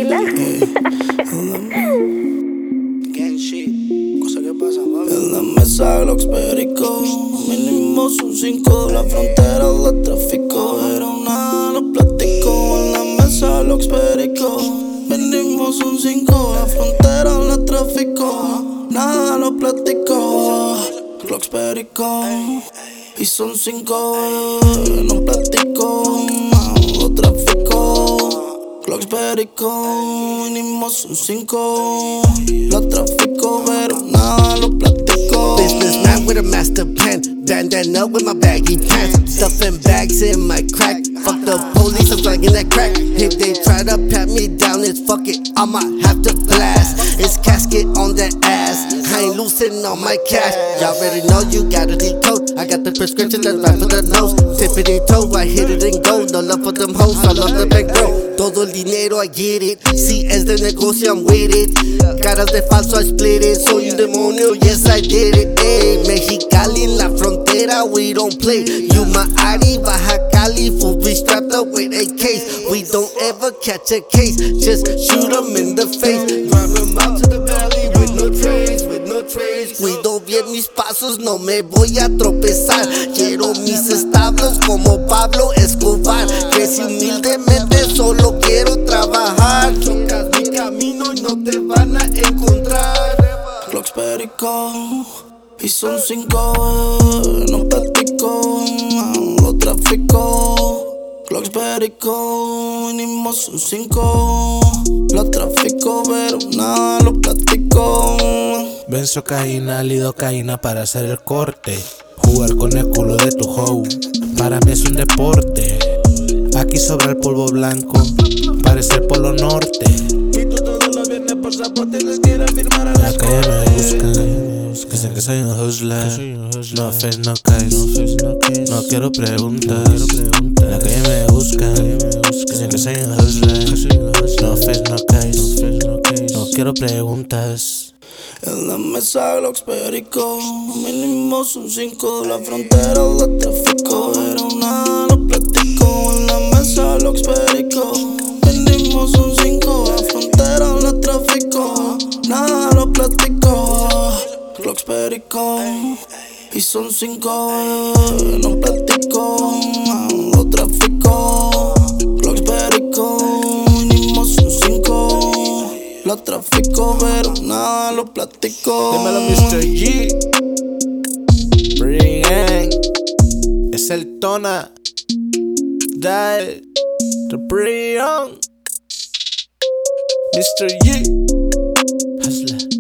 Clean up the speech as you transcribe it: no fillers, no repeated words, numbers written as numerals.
tranquila. Gang shit, cosa que pasa, mami. En la mesa Glocks perico, mínimo son 5. La frontera la trafico, pero nada lo platico. En la mesa Glocks perico, mínimo son 5. La frontera la trafico, nada lo platico. Glocks perico, y son 5, no platico, lo trafico. Glocks perico, mínimo son 5. Lo trafico, pero nada lo platico. Businessman with a master plan, bandana with my baggy pants, stuffing bags in my crack. Fuck the police, I'm slanging that crack. If they try to pat me down, it's fuck it, I might have to blast. It's casket on that ass, I ain't losing all my cash. Y'all already know you gotta decode. I got the prescription that's right for the nose. Tippity toe, I hit it and go. No love for them hoes, I love the bankroll. Todo el dinero, I get it. Si es de negocio, I'm with it. Caras de falso, I split it. Soy un demonio, yes I did it. Ey, Mexicali en la frontera, we don't play. You my Ari, Baja Cali, full be strapped up with AKs. We don't ever catch a case, just shoot them in the face. Drive them out to the valley with no trace, with no trace. Cuido bien mis pasos, no me voy a tropezar. Quiero mis establos como Pablo Escobar. Crecí humildemente, solo quiero trabajar. Chocas mi camino y no te van a encontrar. Glocks perico, y son 5, no platico, lo trafico. Glocks perico, mínimo son 5. Lo trafico, pero nada lo platico. Benzocaína, lidocaína para hacer el corte. Jugar con el culo de tu hoe, para mí es un deporte. Aquí sobra el polvo blanco, parece el polo norte. Y tú todos los viernes por zapote les quieres firmar a la La calle me buscan, dicen que soy un hustler. No face, no case, no quiero preguntas. La calle me buscan, dicen que soy un hustler. No face, no case, no quiero preguntas. En la mesa Glocks perico, mínimo son 5. La frontera la trafico, pero nada lo platico. En la mesa Glocks perico, mínimo son 5. La frontera la trafico, nada lo platico. Glocks perico, y son 5, no platico, lo trafico. Glocks perico, mínimo son 5. Lo trafico, pero nada lo platico. Dímelo, Mr. G. Bring Gang. Es el Tona. Die. The Brion. Mr. G. Hustler.